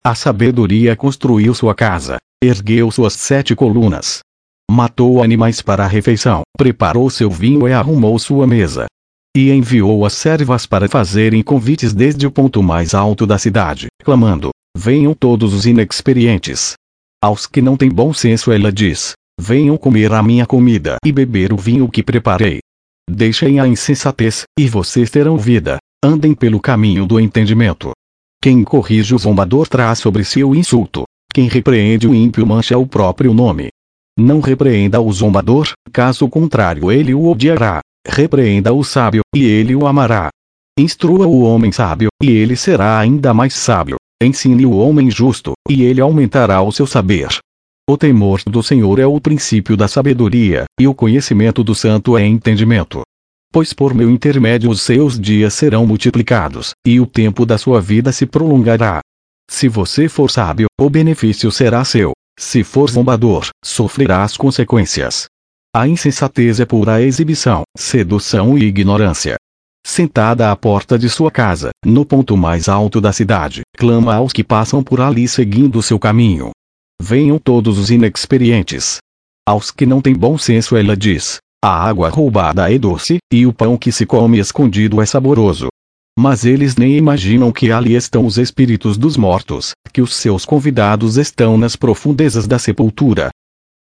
A sabedoria construiu sua casa, ergueu suas 7 colunas. Matou animais para a refeição, preparou seu vinho e arrumou sua mesa. E enviou as servas para fazerem convites desde o ponto mais alto da cidade, clamando: venham todos os inexperientes. Aos que não têm bom senso ela diz: venham comer a minha comida e beber o vinho que preparei. Deixem a insensatez, e vocês terão vida. Andem pelo caminho do entendimento. Quem corrige o zombador traz sobre si o insulto. Quem repreende o ímpio mancha o próprio nome. Não repreenda o zombador, caso contrário ele o odiará. Repreenda o sábio, e ele o amará. Instrua o homem sábio, e ele será ainda mais sábio. Ensine o homem justo, e ele aumentará o seu saber. O temor do Senhor é o princípio da sabedoria, e o conhecimento do santo é entendimento. Pois por meu intermédio os seus dias serão multiplicados, e o tempo da sua vida se prolongará. Se você for sábio, o benefício será seu. Se for zombador, sofrerá as consequências. A insensatez é pura exibição, sedução e ignorância. Sentada à porta de sua casa, no ponto mais alto da cidade, clama aos que passam por ali seguindo seu caminho. Venham todos os inexperientes. Aos que não têm bom senso ela diz: a água roubada é doce, e o pão que se come escondido é saboroso. Mas eles nem imaginam que ali estão os espíritos dos mortos, que os seus convidados estão nas profundezas da sepultura.